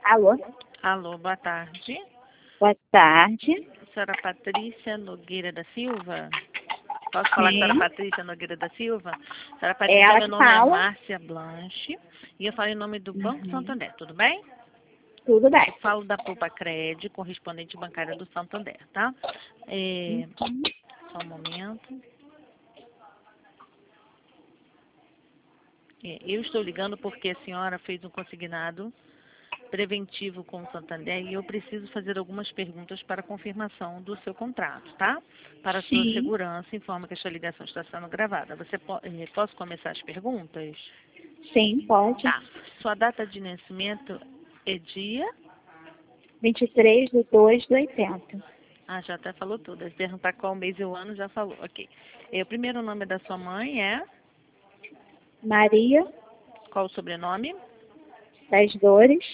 Alô? Alô, boa tarde. Boa tarde. Senhora Patrícia Nogueira da Silva? Posso falar com a senhora Patrícia Nogueira da Silva? Senhora Patrícia, Ela meu que nome é fala. Márcia Blanche e eu falo em nome do Banco Santander, tudo bem? Tudo bem. Eu falo da Poupa Cred, correspondente bancária do Santander, tá? Só um momento. Eu estou ligando porque a senhora fez um consignado preventivo com o Santander e eu preciso fazer algumas perguntas para confirmação do seu contrato, tá? Para a sua Sim. segurança, informa que esta ligação está sendo gravada. Posso começar as perguntas? Sim, pode. Tá. Sua data de nascimento é dia? 23/2/80. Ah, já até falou tudo. Se perguntar qual mês e o ano, já falou. Ok. O primeiro nome da sua mãe é? Maria Qual o sobrenome? das Dores.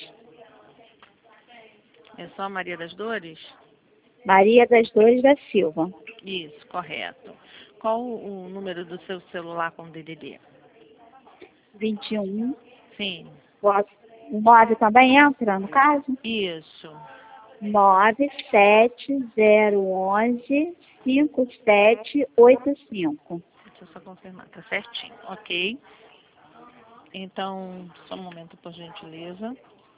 É só Maria das Dores? Maria das Dores da Silva. Isso, correto. Qual o número do seu celular com DDD? 21. Sim, O 9 também entra, no caso? isso. 970115785. Deixa eu só confirmar, tá certinho. Ok. Então, só um momento, por gentileza.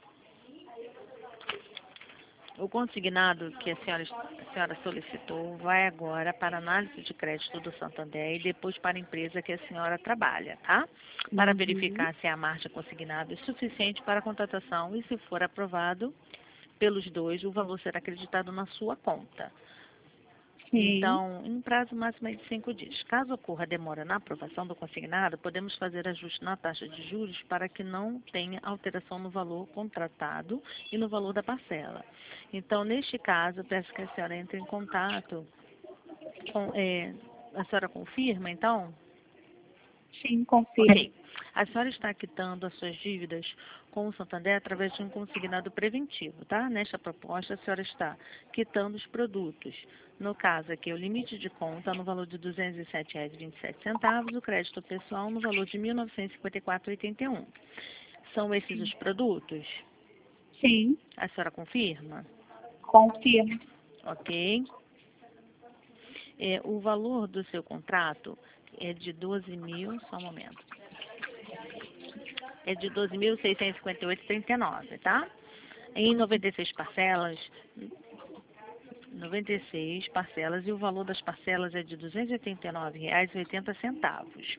O consignado que a senhora solicitou vai agora para análise de crédito do Santander e depois para a empresa que a senhora trabalha, tá? Para verificar se a margem consignada é suficiente para a contratação e, se for aprovado pelos dois, o valor será acreditado na sua conta. Sim. Então, em um prazo máximo de 5 dias. Caso ocorra demora na aprovação do consignado, podemos fazer ajuste na taxa de juros para que não tenha alteração no valor contratado e no valor da parcela. Então, neste caso, eu peço que a senhora entre em contato com... a senhora confirma, então? Sim, confirmo. Ok. A senhora está quitando as suas dívidas com o Santander através de um consignado preventivo, tá? Nesta proposta, a senhora está quitando os produtos. No caso aqui, o limite de conta no valor de R$ 207,27, o crédito pessoal no valor de R$ 1.954,81. São esses os produtos? Sim, A senhora confirma? confirmo. Ok. O valor do seu contrato é de 12 mil, só um momento. É de 12.658,39, tá? Em 96 parcelas, 96 parcelas, e o valor das parcelas é de R$ 289,80.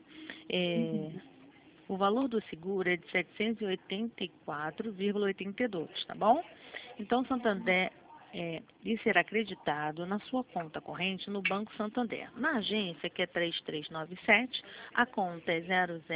O valor do seguro é de R$ 784,82, tá bom? Então, Santander lhe será acreditado na sua conta corrente no Banco Santander. Na agência, que é 3397, a conta é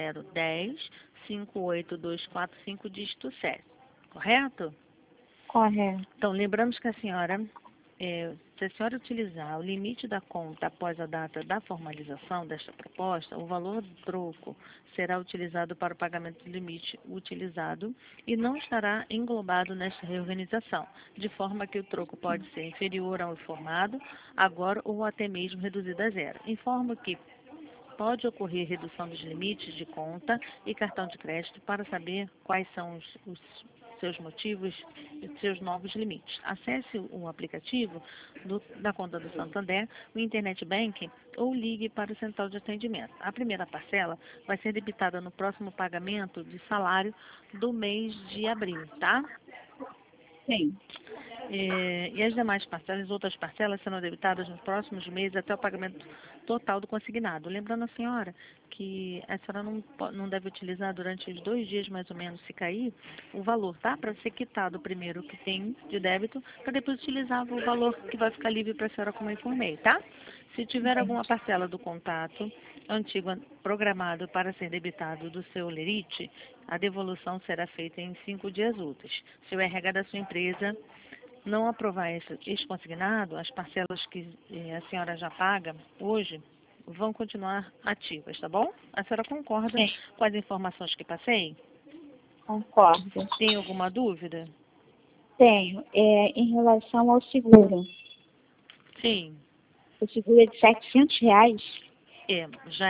0010-58245, dígito 7, correto? Correto. Então, lembramos que a senhora, se a senhora utilizar o limite da conta após a data da formalização desta proposta, o valor do troco será utilizado para o pagamento do limite utilizado e não estará englobado nesta reorganização, de forma que o troco pode ser inferior ao informado agora ou até mesmo reduzido a zero. Informo que pode ocorrer redução dos limites de conta e cartão de crédito para saber quais são os seus motivos e seus novos limites. Acesse o aplicativo da conta do Santander, o Internet Banking, ou ligue para o central de atendimento. A primeira parcela vai ser debitada no próximo pagamento de salário do mês de abril, tá? Sim. E as demais parcelas, outras parcelas, serão debitadas nos próximos meses até o pagamento total do consignado. Lembrando a senhora que a senhora não deve utilizar durante os 2 dias, mais ou menos, se cair, o valor, tá? Para ser quitado o primeiro que tem de débito, para depois utilizar o valor que vai ficar livre para a senhora, como eu informei, tá? Se tiver alguma parcela do contato antigo programado para ser debitado do seu lerite, a devolução será feita em 5 dias úteis. Se o RH da sua empresa não aprovar este consignado, as parcelas que a senhora já paga hoje vão continuar ativas, tá bom? A senhora concorda com as informações que passei? Concordo. Tem alguma dúvida? Tenho. Em relação ao seguro. Sim. O seguro é de R$ 700? Já é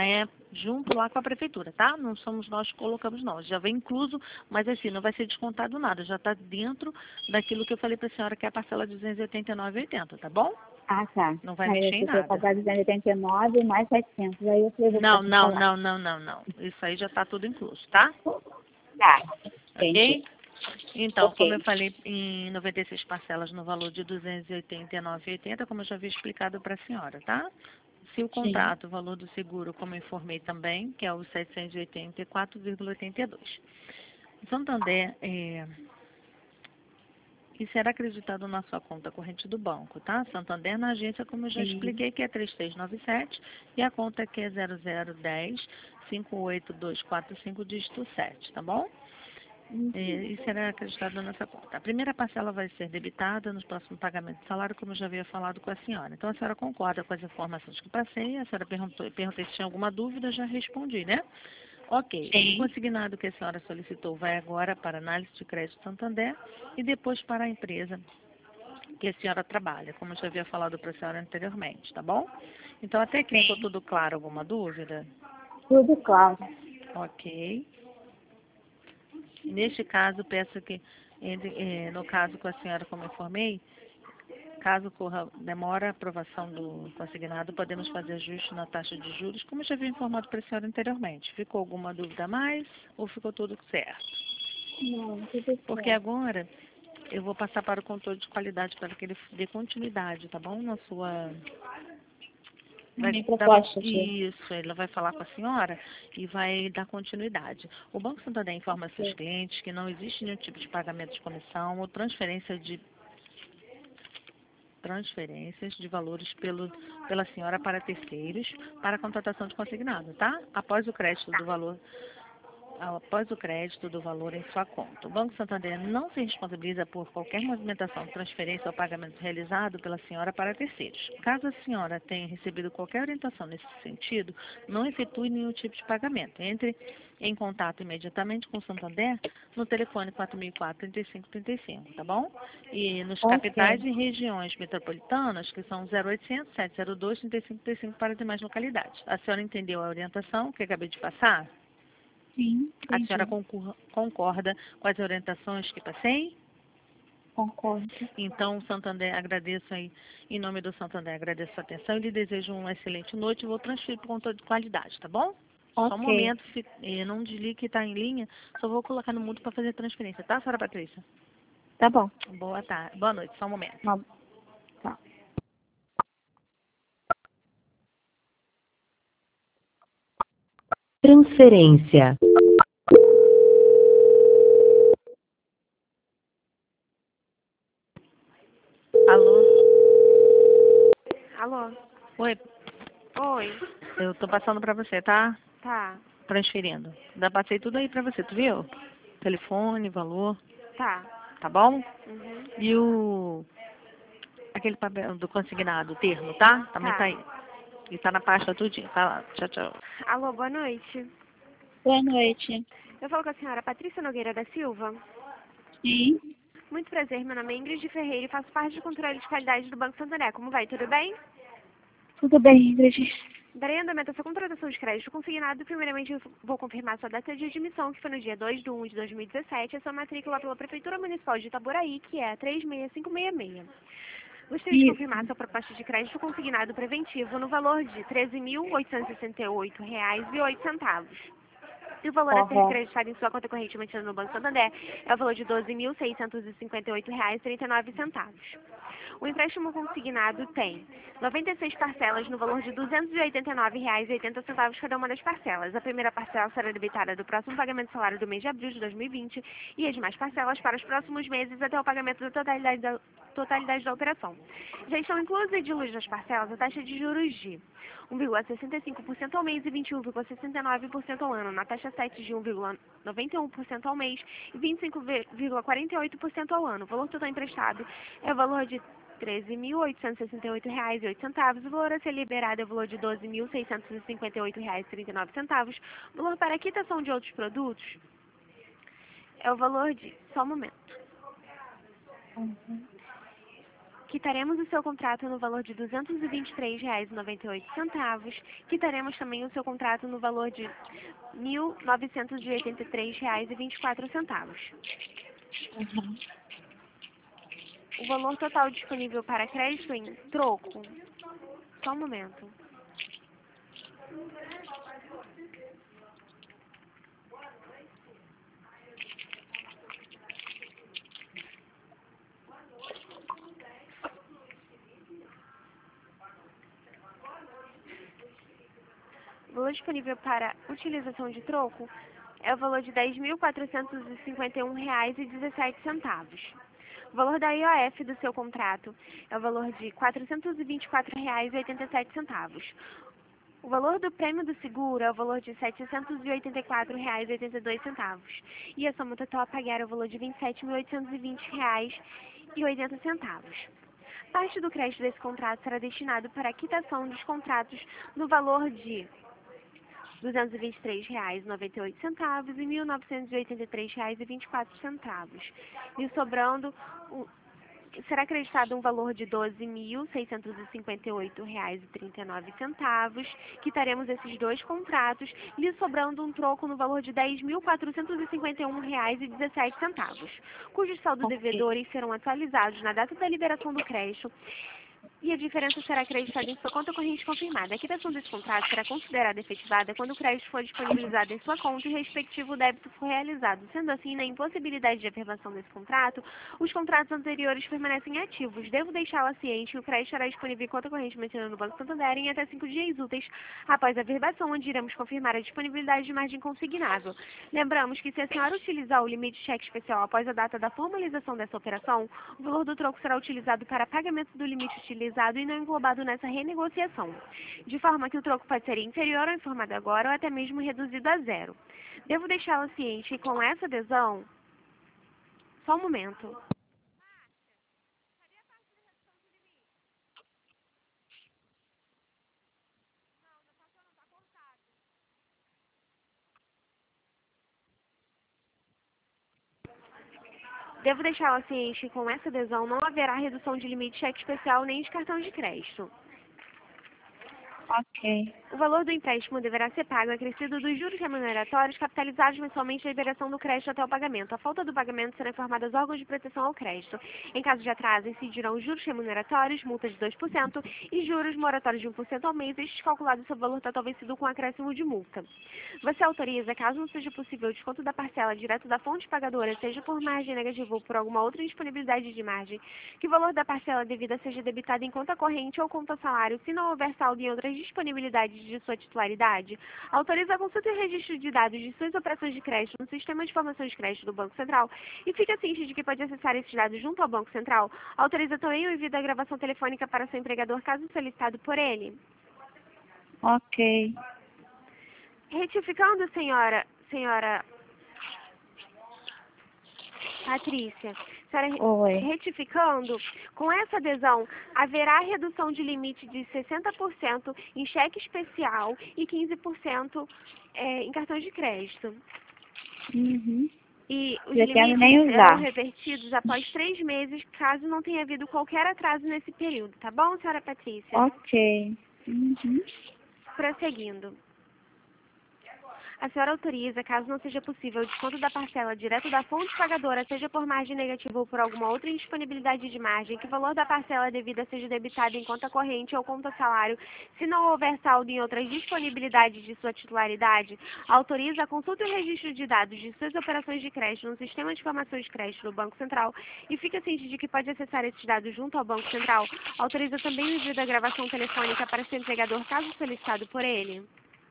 junto lá com a prefeitura, tá? Não somos nós que colocamos, não. Já vem incluso, mas assim, não vai ser descontado nada. Já está dentro daquilo que eu falei para a senhora, que é a parcela de 289,80, tá bom? Ah, tá. Não vai Aí eu mexer em fiquei nada. pagar 289 mais 700. Aí eu falei, vou Não, ficar sem não, falar. não, não, não, não. Isso aí já está tudo incluso, tá? Tá, Ok? entendi. Então, como eu Ok. falei, em 96 parcelas no valor de 289,80, como eu já havia explicado para a senhora, tá? Se o Sim. contrato, o valor do seguro, como eu informei também, que é o 784,82. Santander, e será acreditado na sua conta corrente do banco, tá? Santander na agência, como eu já Sim. expliquei, que é 3397 e a conta que é 0010 58245 dígito 7, tá bom? E será acreditado nessa conta. A primeira parcela vai ser debitada nos próximos pagamentos de salário, como eu já havia falado com a senhora. Então, a senhora concorda com as informações que passei? A senhora perguntou se tinha alguma dúvida, já respondi, né? Ok. O Sim. consignado que a senhora solicitou vai agora para análise de crédito Santander e depois para a empresa que a senhora trabalha, como eu já havia falado para a senhora anteriormente, tá bom? Então, até aqui ficou Sim. tudo claro? Alguma dúvida? Tudo claro. Ok. Neste caso, peço que, no caso com a senhora, como informei, caso ocorra demora a aprovação do consignado, podemos fazer ajuste na taxa de juros, como eu já havia informado para a senhora anteriormente. Ficou alguma dúvida a mais ou ficou tudo certo? Não, tudo Porque certo. agora eu vou passar para o controle de qualidade para que ele dê continuidade, tá bom? Na sua vai Minha dar proposta aqui. isso, ele vai falar com a senhora e vai dar continuidade. O Banco Santander informa seus Ok. clientes que não existe nenhum tipo de pagamento de comissão ou transferências de valores pela senhora para terceiros para a contratação de consignado, tá? Após o crédito do valor em sua conta. O Banco Santander não se responsabiliza por qualquer movimentação, transferência ou pagamento realizado pela senhora para terceiros. Caso a senhora tenha recebido qualquer orientação nesse sentido, não efetue nenhum tipo de pagamento. Entre em contato imediatamente com o Santander no telefone 4004-3535, tá bom? E nos capitais Ok. e regiões metropolitanas, que são 0800 702 3535 para demais localidades. A senhora entendeu a orientação que acabei de passar? Sim, A senhora entendi. concorda com as orientações que passei? Concordo. Então, Santander, agradeço aí, em nome do Santander, agradeço a atenção e lhe desejo uma excelente noite. Vou transferir para o controle de qualidade, tá bom? Só um Ok. momento, não desligue que está em linha, só vou colocar no mudo para fazer a transferência, tá, senhora Patrícia? Tá bom. Boa tarde, boa noite, só um momento. Uma- Tá. Transferência. Alô? Alô? Oi, Oi. eu tô passando para você, tá? Tá. Transferindo. Já passei tudo aí para você, tu viu? Telefone, valor, Tá. tá bom? Uhum. E aquele papel do consignado, o termo, tá? Também tá Tá. aí. E tá na pasta tudinho. Tá lá. Tchau, tchau. Alô, boa noite. Boa noite. Eu falo com a senhora Patrícia Nogueira da Silva. Sim. Muito prazer, meu nome é Ingrid Ferreira e faço parte do controle de qualidade do Banco Santander. Como vai? Tudo bem? Tudo bem, Ingrid? Darei andamento à sua contratação de crédito consignado. Primeiramente, eu vou confirmar sua data de admissão, que foi no dia 2/1 de 2017, a sua matrícula pela Prefeitura Municipal de Itaboraí, que é 36566. Gostaria de confirmar Isso. sua proposta de crédito consignado preventivo no valor de R$ 13.868,08. E o valor a ser Correto. creditado em sua conta corrente mantida no Banco Santander é o valor de R$ 12.658,39. O empréstimo consignado tem 96 parcelas no valor de R$ 289,80 cada uma das parcelas. A primeira parcela será debitada do próximo pagamento do salário do mês de abril de 2020 e as demais parcelas para os próximos meses até o pagamento da totalidade da operação. Já estão inclusas e diluídas nas parcelas a taxa de juros de 1,65% ao mês e 21,69% ao ano, na taxa 7 de 1,91% ao mês e 25,48% ao ano. O valor total emprestado é o valor de R$ 13.868,08. O valor a ser liberado é o valor de R$ 12.658,39. O valor para a quitação de outros produtos é o valor de... Só um momento. Uhum. Quitaremos o seu contrato no valor de R$ 223,98. Quitaremos também o seu contrato no valor de R$ 1.983,24. Uhum. O valor total disponível para crédito em troco. Só um momento. O valor disponível para utilização de troco é o valor de R$ 10.451,17. O valor da IOF do seu contrato é o valor de R$ 424,87. O valor do prêmio do seguro é o valor de R$ 784,82. E a soma total a pagar é o valor de R$ 27.820,80. Parte do crédito desse contrato será destinado para a quitação dos contratos no valor de R$ 223,98 e R$ 1.983,24. E sobrando, será acreditado um valor de R$ 12.658,39. Quitaremos esses dois contratos, lhe sobrando um troco no valor de R$ 10.451,17, cujos saldos devedores serão atualizados na data da liberação do crédito, e a diferença será acreditada em sua conta corrente confirmada. A quitação desse contrato será considerada efetivada quando o crédito for disponibilizado em sua conta e o respectivo débito for realizado. Sendo assim, na impossibilidade de averbação desse contrato, os contratos anteriores permanecem ativos. Devo deixá-la ciente que o crédito estará disponível em conta corrente mantida no Banco Santander em até 5 dias úteis após a averbação, onde iremos confirmar a disponibilidade de margem consignável. Lembramos que se a senhora utilizar o limite de cheque especial após a data da formalização dessa operação, o valor do troco será utilizado para pagamento do limite utilizado e não englobado nessa renegociação, de forma que o troco pode ser inferior ao informado agora ou até mesmo reduzido a zero. Devo deixá-la ciente que com essa adesão... Só um momento. Devo deixá-la ciente que com essa adesão não haverá redução de limite de cheque especial nem de cartão de crédito. Ok. O valor do empréstimo deverá ser pago acrescido dos juros remuneratórios capitalizados mensalmente na liberação do crédito até o pagamento. A falta do pagamento será informada aos órgãos de proteção ao crédito. Em caso de atraso, incidirão os juros remuneratórios, multas de 2% e juros moratórios de 1% ao mês, estes calculados sobre o valor total vencido com acréscimo de multa. Você autoriza, caso não seja possível o desconto da parcela direto da fonte pagadora, seja por margem negativa ou por alguma outra indisponibilidade de margem, que o valor da parcela devida seja debitado em conta corrente ou conta salário, se não houver saldo em outras disponibilidades de sua titularidade. Autoriza a consulta e registro de dados de suas operações de crédito no Sistema de Informações de Crédito do Banco Central e fica ciente de que pode acessar esses dados junto ao Banco Central. Autoriza também o envio da gravação telefônica para seu empregador, caso solicitado por ele. Ok. Retificando, senhora Patrícia, Oi. retificando, com essa adesão, haverá redução de limite de 60% em cheque especial e 15% em cartões de crédito. Uhum. E os Eu quero nem limites serão usar. revertidos após 3 meses, caso não tenha havido qualquer atraso nesse período, tá bom, senhora Patrícia? Ok. Uhum. Prosseguindo. A senhora autoriza, caso não seja possível o desconto da parcela direto da fonte pagadora, seja por margem negativa ou por alguma outra indisponibilidade de margem, que o valor da parcela devida seja debitado em conta corrente ou conta salário, se não houver saldo em outras disponibilidades de sua titularidade. Autoriza a consulta e o registro de dados de suas operações de crédito no Sistema de Informações de Crédito do Banco Central e fica ciente de que pode acessar esses dados junto ao Banco Central. Autoriza também o envio da gravação telefônica para seu empregador, caso solicitado por ele.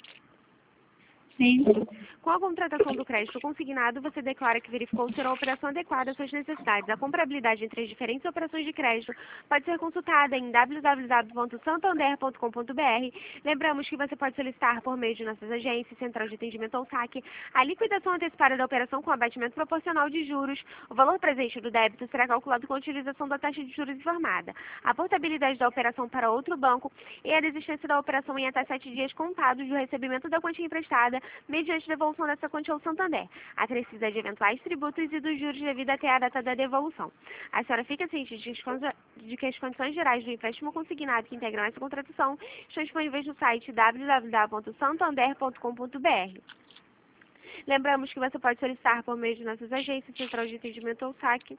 Sim. Com a contratação do crédito consignado, você declara que verificou ser a operação adequada às suas necessidades. A comparabilidade entre as diferentes operações de crédito pode ser consultada em www.santander.com.br. Lembramos que você pode solicitar por meio de nossas agências, Central de Atendimento ou SAC, a liquidação antecipada da operação com abatimento proporcional de juros. O valor presente do débito será calculado com a utilização da taxa de juros informada, a portabilidade da operação para outro banco e a desistência da operação em até 7 dias contados do recebimento da quantia emprestada, mediante devolução dessa quantia ao Santander, acrescida de eventuais tributos e dos juros devido até a data da devolução. A senhora fica ciente de que as condições gerais do empréstimo consignado que integram essa contratação estão disponíveis no site www.santander.com.br. Lembramos que você pode solicitar por meio de nossas agências, Central de Atendimento ou SAC.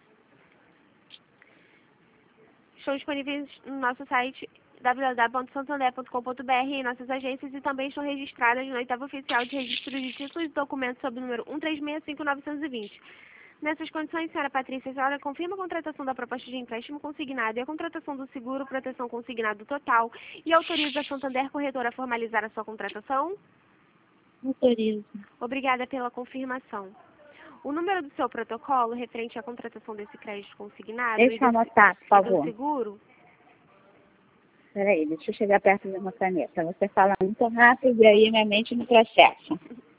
Estão disponíveis no nosso site www.santander.com.br em nossas agências e também estão registradas no 8º Oficial de Registro de Títulos e Documentos sob o número 13665-920. Nessas condições, senhora Patrícia, a senhora confirma a contratação da proposta de empréstimo consignado e a contratação do seguro proteção consignado total e autoriza a Santander Corretora a formalizar a sua contratação? Autorizo. Obrigada pela confirmação. O número do seu protocolo referente à contratação desse crédito consignado Deixa eu anotar, por e do favor. seguro? Peraí, deixa eu chegar perto de uma caneta. Você fala muito rápido e aí minha mente não processa.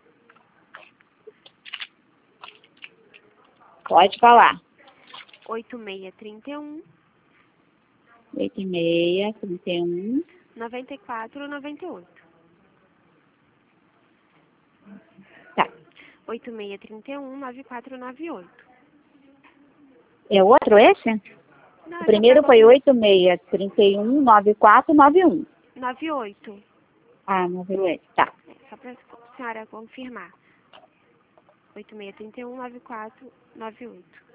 Pode falar. 8631 8631 9498. Tá. 8631 9498. É outro esse? Não, O primeiro foi 8631 9491. 98. Ah, 98. Tá. Só para a senhora confirmar. 8631 9498.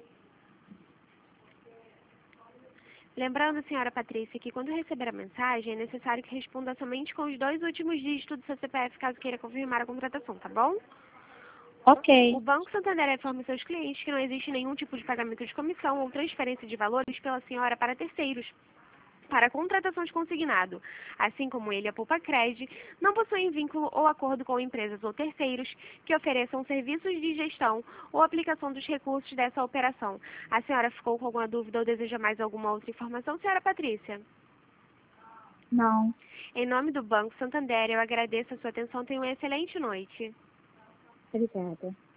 Lembrando, senhora Patrícia, que quando receber a mensagem, é necessário que responda somente com os 2 últimos dígitos do seu CPF, caso queira confirmar a contratação, tá bom? Ok. O Banco Santander informa seus clientes que não existe nenhum tipo de pagamento de comissão ou transferência de valores pela senhora para terceiros, para contratação de consignado. Assim como ele, a Poupa-Cred não possuem vínculo ou acordo com empresas ou terceiros que ofereçam serviços de gestão ou aplicação dos recursos dessa operação. A senhora ficou com alguma dúvida ou deseja mais alguma outra informação, senhora Patrícia? Não. Em nome do Banco Santander, eu agradeço a sua atenção. Tenha uma excelente noite. Obrigada.